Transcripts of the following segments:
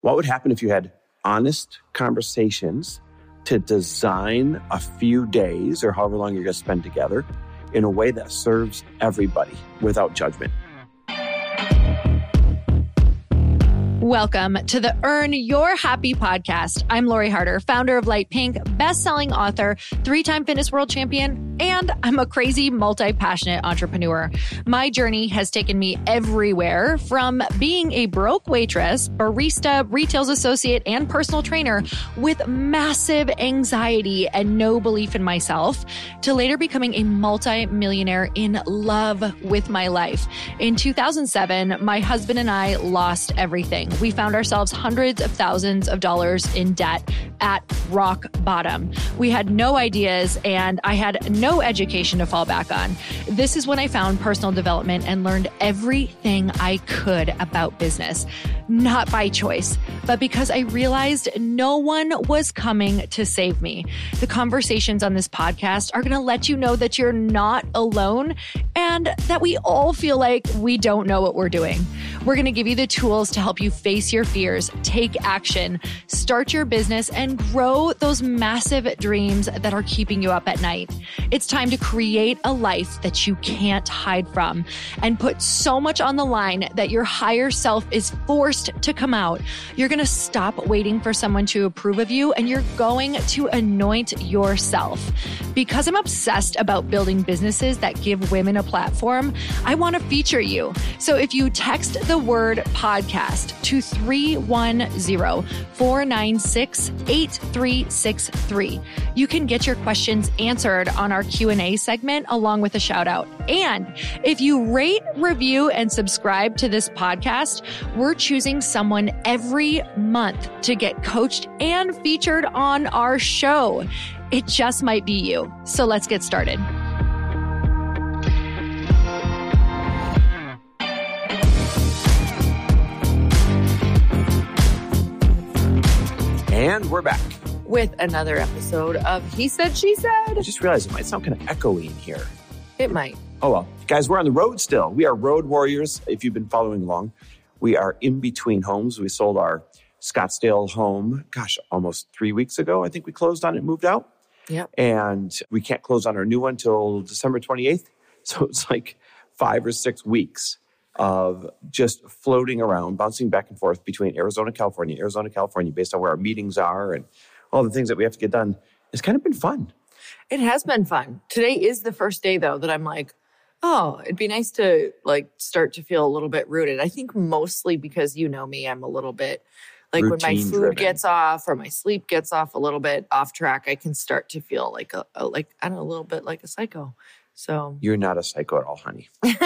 What would happen if you had honest conversations to design a few days or however long you're going to spend together in a way that serves everybody without judgment? Welcome to the Earn Your Happy podcast. I'm Lori Harder, founder of Light Pink, best-selling author, 3-time fitness world champion, and I'm a crazy, multi-passionate entrepreneur. My journey has taken me everywhere, from being a broke waitress, barista, retail associate, and personal trainer with massive anxiety and no belief in myself, to later becoming a multi-millionaire in love with my life. In 2007, my husband and I lost everything. We found ourselves hundreds of thousands of dollars in debt at rock bottom. We had no ideas and I had no education to fall back on. This is when I found personal development and learned everything I could about business, not by choice, but because I realized no one was coming to save me. The conversations on this podcast are going to let you know that you're not alone and that we all feel like we don't know what we're doing. We're going to give you the tools to help you face your fears, take action, start your business, and grow those massive dreams that are keeping you up at night. It's time to create a life that you can't hide from and put so much on the line that your higher self is forced to come out. You're going to stop waiting for someone to approve of you and you're going to anoint yourself. Because I'm obsessed about building businesses that give women a platform, I want to feature you. So if you text the word podcast to 310-496-8363, you can get your questions answered on our Q&A segment along with a shout out. And if you rate, review, and subscribe to this podcast, we're choosing someone every month to get coached and featured on our show. It just might be you. So let's get started. And we're back with another episode of He Said, She Said. I just realized it might sound kind of echoey in here. It might. Oh, well. Guys, we're on the road still. We are road warriors. If you've been following along, we are in between homes. We sold our Scottsdale home, almost 3 weeks ago. I think we closed on it, moved out. Yep. And we can't close on our new one till December 28th. So it's like 5 or 6 weeks of just floating around, bouncing back and forth between Arizona, California, based on where our meetings are and all the things that we have to get done. It's kind of been fun. It has been fun. Today is the first day, though, that I'm like, oh, it'd be nice to start to feel a little bit rooted. I think mostly because you know me, I'm a little bit like when my food gets off or my sleep gets off a little bit off track, I can start to feel like a little bit like a psycho. So you're not a psycho at all, honey.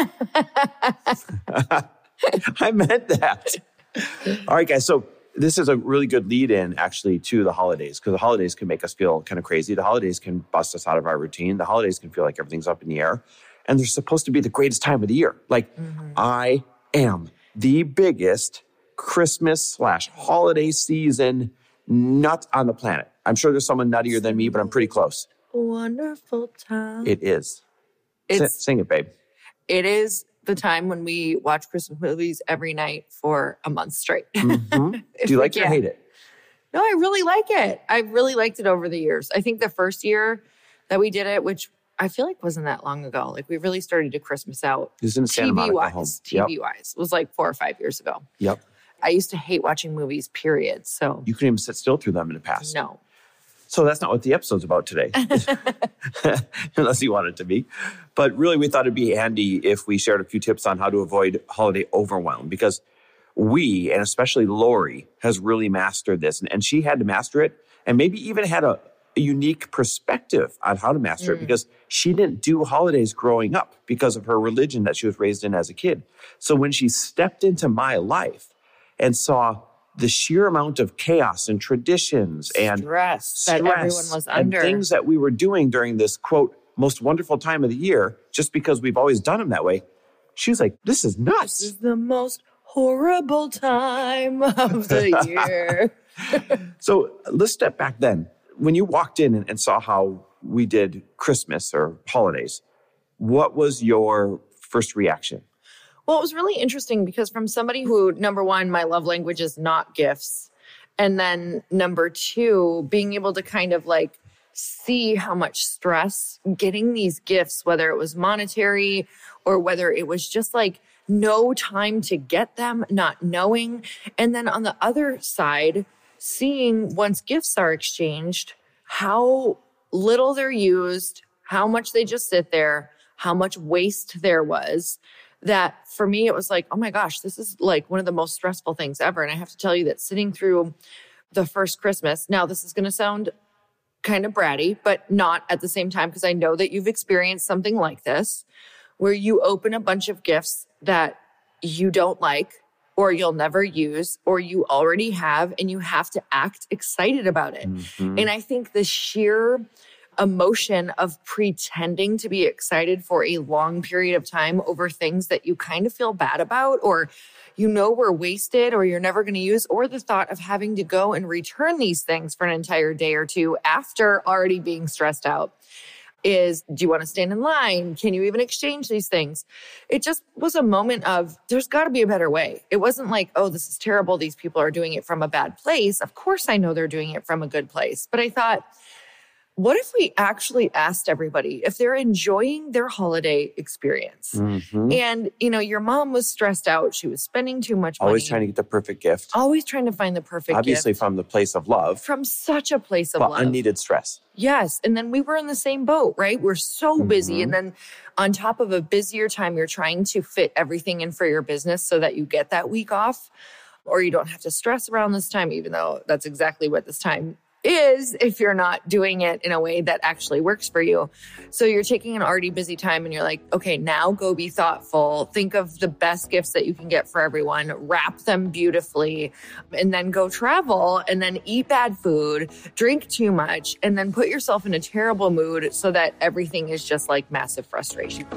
I meant that. All right, guys. So this is a really good lead in actually to the holidays, because the holidays can make us feel kind of crazy. The holidays can bust us out of our routine. The holidays can feel like everything's up in the air. And they're supposed to be the greatest time of the year. I am the biggest Christmas/holiday season nut on the planet. I'm sure there's someone nuttier than me, but I'm pretty close. Wonderful time. It is. Sing it, babe. It is the time when we watch Christmas movies every night for a month straight. Mm-hmm. Do you like it or hate it? No, I really like it. I really liked it over the years. I think the first year that we did it, which I feel like wasn't that long ago, we really started to Christmas out. It was in Santa Monica home. TV-wise. It was 4 or 5 years ago. Yep. I used to hate watching movies, period. So you couldn't even sit still through them in the past. No. So that's not what the episode's about today, unless you want it to be. But really, we thought it'd be handy if we shared a few tips on how to avoid holiday overwhelm, because we, and especially Lori, has really mastered this. And she had to master it, and maybe even had a unique perspective on how to master it, because she didn't do holidays growing up because of her religion that she was raised in as a kid. So when she stepped into my life and saw the sheer amount of chaos and traditions and stress that everyone was under, and things that we were doing during this, quote, most wonderful time of the year, just because we've always done them that way, she was like, this is nuts. This is the most horrible time of the year. So let's step back then. When you walked in and saw how we did Christmas or holidays, what was your first reaction? Well, it was really interesting because from somebody who, number one, my love language is not gifts. And then number two, being able to kind of like see how much stress getting these gifts, whether it was monetary or whether it was just like no time to get them, not knowing. And then on the other side, seeing once gifts are exchanged, how little they're used, how much they just sit there, how much waste there was. That for me, it was like, oh my gosh, this is like one of the most stressful things ever. And I have to tell you that sitting through the first Christmas, now this is going to sound kind of bratty, but not at the same time, because I know that you've experienced something like this, where you open a bunch of gifts that you don't like, or you'll never use, or you already have, and you have to act excited about it. Mm-hmm. And I think the sheer emotion of pretending to be excited for a long period of time over things that you kind of feel bad about, or you know were wasted, or you're never going to use, or the thought of having to go and return these things for an entire day or two after already being stressed out is, do you want to stand in line? Can you even exchange these things? It just was a moment of, there's got to be a better way. It wasn't like, oh, this is terrible. These people are doing it from a bad place. Of course, I know they're doing it from a good place. But I thought, what if we actually asked everybody if they're enjoying their holiday experience? Mm-hmm. And, you know, your mom was stressed out. She was spending too much money. Always trying to get the perfect gift. Always trying to find the perfect Obviously gift. From the place of love. From such a place of love. Unneeded stress. Yes. And then we were in the same boat, right? We're so busy. And then on top of a busier time, you're trying to fit everything in for your business so that you get that week off, or you don't have to stress around this time, even though that's exactly what this time is if you're not doing it in a way that actually works for you. So you're taking an already busy time and you're like, okay, now go be thoughtful. Think of the best gifts that you can get for everyone, wrap them beautifully, and then go travel and then eat bad food, drink too much, and then put yourself in a terrible mood so that everything is just like massive frustration.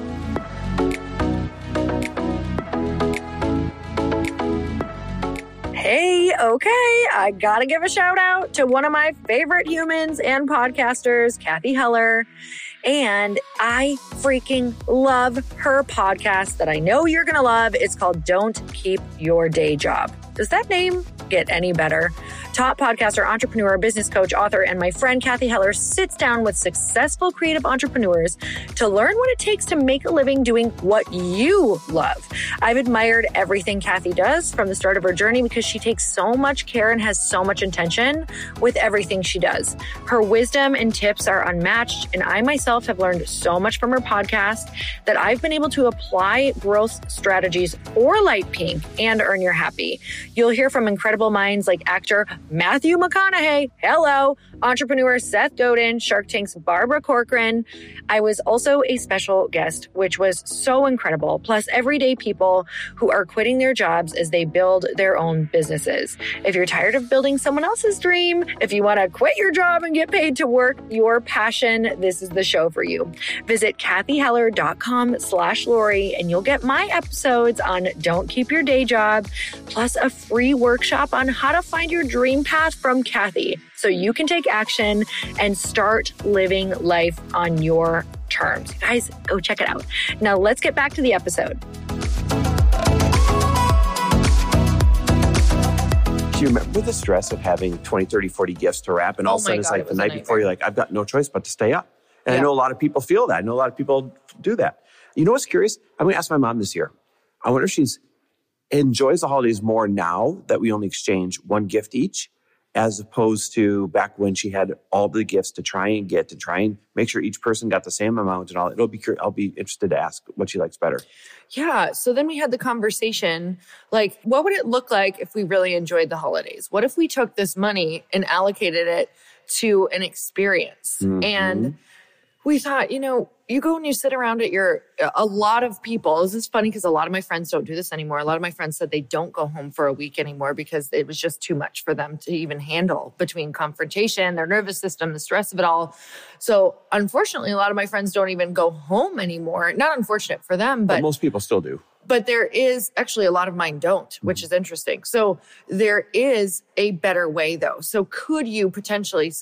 Hey, okay, I gotta give a shout out to one of my favorite humans and podcasters, Cathy Heller. And I freaking love her podcast that I know you're gonna love. It's called Don't Keep Your Day Job. Does that name get any better? Top podcaster, entrepreneur, business coach, author, and my friend Cathy Heller sits down with successful creative entrepreneurs to learn what it takes to make a living doing what you love. I've admired everything Cathy does from the start of her journey because she takes so much care and has so much intention with everything she does. Her wisdom and tips are unmatched, and I myself have learned so much from her podcast that I've been able to apply growth strategies for Light Pink and Earn Your Happy. You'll hear from incredible minds like actor Matthew McConaughey, hello, entrepreneur Seth Godin, Shark Tank's Barbara Corcoran. I was also a special guest, which was so incredible, plus everyday people who are quitting their jobs as they build their own businesses. If you're tired of building someone else's dream, if you want to quit your job and get paid to work your passion, this is the show for you. Visit cathyheller.com/Lori and you'll get my episodes on Don't Keep Your Day Job, plus a free workshop on how to find your dream path from Cathy so you can take action and start living life on your terms. Guys, go check it out. Now let's get back to the episode. Do you remember the stress of having 20, 30, 40 gifts to wrap? And all of a sudden it's like the night before, you're like, I've got no choice but to stay up. And I know a lot of people feel that. I know a lot of people do that. You know what's curious? I'm going to ask my mom this year. I wonder if she's enjoys the holidays more now that we only exchange one gift each, as opposed to back when she had all the gifts to try and make sure each person got the same amount and all. I'll be interested to ask what she likes better. Yeah. So then we had the conversation, like, what would it look like if we really enjoyed the holidays? What if we took this money and allocated it to an experience? Mm-hmm. And we thought, you know, you go and you sit around at a lot of people. This is funny because a lot of my friends don't do this anymore. A lot of my friends said they don't go home for a week anymore because it was just too much for them to even handle between confrontation, their nervous system, the stress of it all. So unfortunately, a lot of my friends don't even go home anymore. Not unfortunate for them, but most people still do. But there is actually a lot of mine don't, which is interesting. So there is a better way though. So could you potentially say,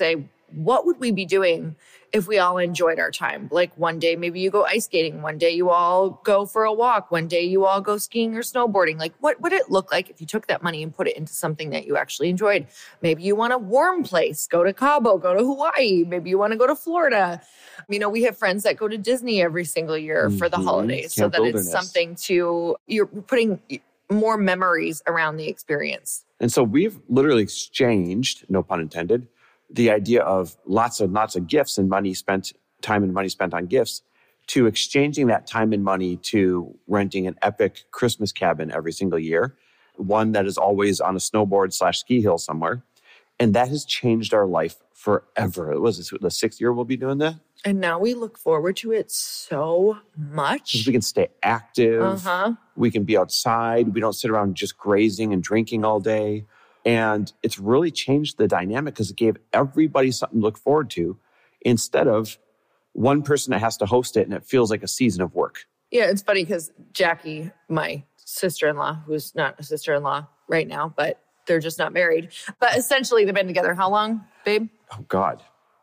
what would we be doing if we all enjoyed our time? Like one day, maybe you go ice skating. One day you all go for a walk. One day you all go skiing or snowboarding. Like what would it look like if you took that money and put it into something that you actually enjoyed? Maybe you want a warm place, go to Cabo, go to Hawaii. Maybe you want to go to Florida. You know, we have friends that go to Disney every single year for the holidays. Camp so that Wilderness. It's something you're putting more memories around the experience. And so we've literally exchanged, no pun intended, the idea of lots of gifts and time and money spent on gifts to exchanging that time and money to renting an epic Christmas cabin every single year, one that is always on a snowboard/ski hill somewhere. And that has changed our life forever. It was the 6th year we'll be doing that. And now we look forward to it so much. Because we can stay active. We can be outside. We don't sit around just grazing and drinking all day. And it's really changed the dynamic because it gave everybody something to look forward to instead of one person that has to host it and it feels like a season of work. Yeah, it's funny because Jackie, my sister-in-law, who's not a sister-in-law right now, but they're just not married. But essentially, they've been together how long, babe? Oh, God.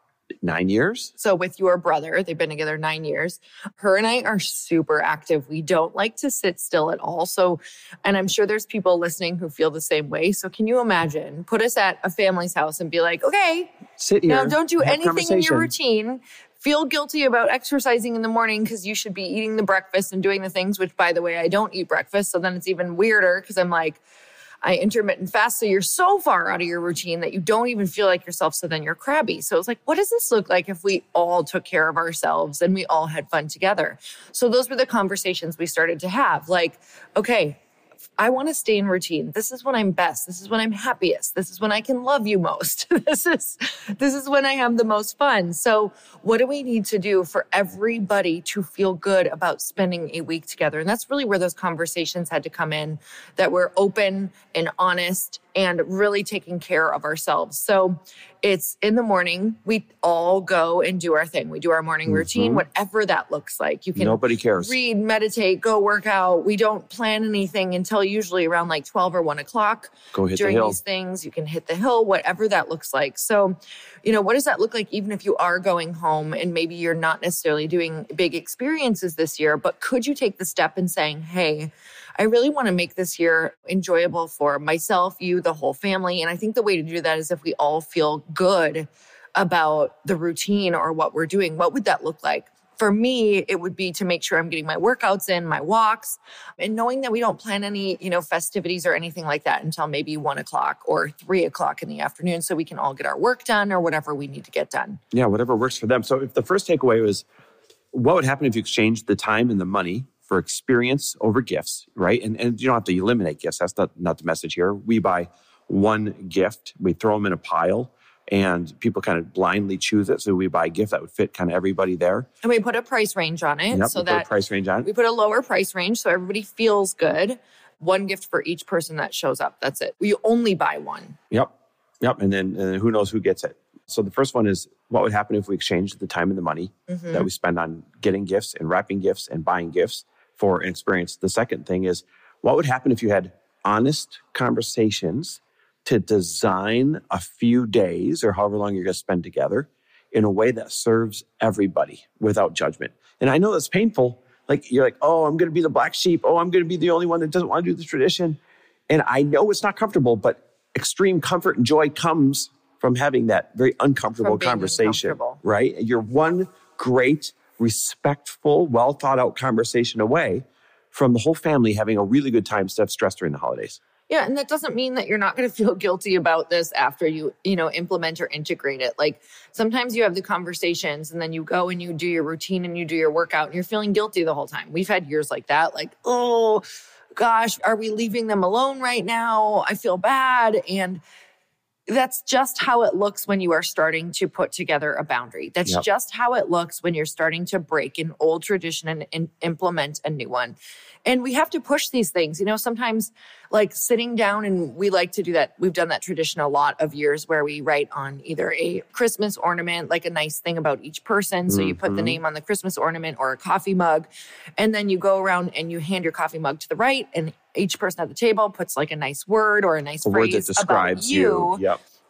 9 years? So with your brother, they've been together 9 years. Her and I are super active. We don't like to sit still at all. So, and I'm sure there's people listening who feel the same way. So can you imagine, put us at a family's house and be like, okay, sit here. Now don't do anything in your routine. Feel guilty about exercising in the morning because you should be eating the breakfast and doing the things, which by the way, I don't eat breakfast. So then it's even weirder because I'm like, I intermittent fast. So you're so far out of your routine that you don't even feel like yourself. So then you're crabby. So it's like, what does this look like if we all took care of ourselves and we all had fun together? So those were the conversations we started to have. Like, okay, I want to stay in routine. This is when I'm best. This is when I'm happiest. This is when I can love you most. This is when I have the most fun. So what do we need to do for everybody to feel good about spending a week together? And that's really where those conversations had to come in, that we're open and honest and really taking care of ourselves. So it's in the morning, we all go and do our thing. We do our morning routine, whatever that looks like. You can Nobody cares. Read, meditate, go work out. We don't plan anything until usually around like 12 or 1 o'clock. Go hit during the hill. These things. You can hit the hill, whatever that looks like. So, what does that look like even if you are going home and maybe you're not necessarily doing big experiences this year, but could you take the step in saying, hey, I really want to make this year enjoyable for myself, you, the whole family. And I think the way to do that is if we all feel good about the routine or what we're doing. What would that look like? For me, it would be to make sure I'm getting my workouts in, my walks, and knowing that we don't plan any, festivities or anything like that until maybe 1 o'clock or 3 o'clock in the afternoon so we can all get our work done or whatever we need to get done. Yeah, whatever works for them. So if the first takeaway was, what would happen if you exchanged the time and the money for experience over gifts, right? And you don't have to eliminate gifts. That's not the message here. We buy one gift, we throw them in a pile, and people kind of blindly choose it. So we buy a gift that would fit kind of everybody there. And we put a price range on it. Yep, so we that put a price range on it. We put a lower price range so everybody feels good. One gift for each person that shows up. That's it. We only buy one. Yep. And then who knows who gets it. So the first one is, what would happen if we exchanged the time and the money that we spend on getting gifts and wrapping gifts and buying gifts for an experience? The second thing is, what would happen if you had honest conversations to design a few days or however long you're going to spend together in a way that serves everybody without judgment? And I know that's painful. Like, you're like, oh, I'm going to be the black sheep. Oh, I'm going to be the only one that doesn't want to do the tradition. And I know it's not comfortable, but extreme comfort and joy comes from having that very uncomfortable conversation, right? You're one great, respectful, well thought out conversation away from the whole family having a really good time instead of stress during the holidays. Yeah, and that doesn't mean that you're not going to feel guilty about this after you implement or integrate it. Like sometimes you have the conversations and then you go and you do your routine and you do your workout and you're feeling guilty the whole time. We've had years like that, like, oh gosh, are we leaving them alone right now? I feel bad. And that's just how it looks when you are starting to put together a boundary. That's just how it looks when you're starting to break an old tradition and implement a new one. And we have to push these things. Sometimes like sitting down, and we like to do that. We've done that tradition a lot of years where we write on either a Christmas ornament, like a nice thing about each person. So you put the name on the Christmas ornament or a coffee mug, and then you go around and you hand your coffee mug to the right, and each person at the table puts like a nice word or a nice phrase word that describes about you. Yep.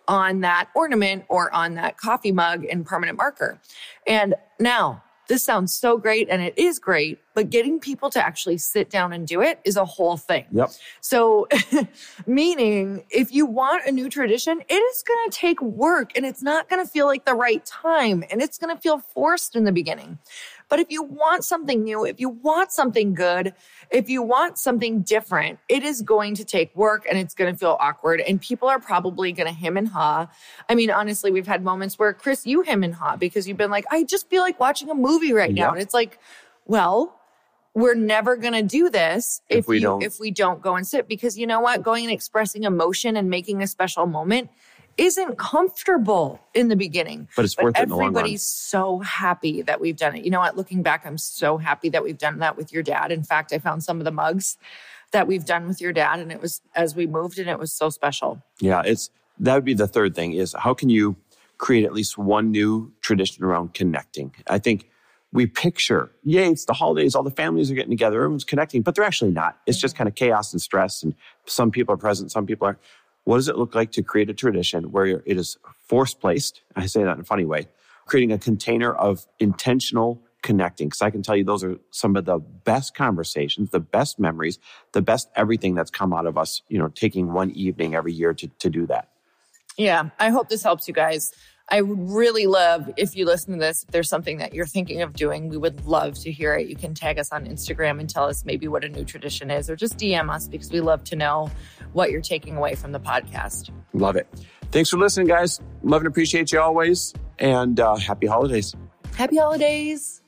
on that ornament or on that coffee mug in permanent marker. And now, this sounds so great, and it is great, but getting people to actually sit down and do it is a whole thing. Yep. So, meaning if you want a new tradition, it is going to take work, and it's not going to feel like the right time, and it's going to feel forced in the beginning. But if you want something new, if you want something good, if you want something different, it is going to take work and it's going to feel awkward. And people are probably going to hem and haw. I mean, honestly, we've had moments where, Chris, you hem and haw because you've been like, I just feel like watching a movie right now. And it's like, well, we're never going to do this if we don't go and sit. Because you know what? Going and expressing emotion and making a special moment isn't comfortable in the beginning. But it's worth it in the long run. Everybody's so happy that we've done it. You know what? Looking back, I'm so happy that we've done that with your dad. In fact, I found some of the mugs that we've done with your dad, and it was as we moved, and it was so special. Yeah, that would be the third thing is how can you create at least one new tradition around connecting? I think we picture, yay, it's the holidays, all the families are getting together, everyone's connecting, but they're actually not. It's just kind of chaos and stress, and some people are present, some people aren't. What does it look like to create a tradition where it is force-placed? I say that in a funny way. Creating a container of intentional connecting. Because I can tell you those are some of the best conversations, the best memories, the best everything that's come out of us, taking one evening every year to do that. Yeah, I hope this helps you guys. I would really love if you listen to this, if there's something that you're thinking of doing, we would love to hear it. You can tag us on Instagram and tell us maybe what a new tradition is, or just DM us because we love to know what you're taking away from the podcast. Love it. Thanks for listening, guys. Love and appreciate you always. And happy holidays. Happy holidays.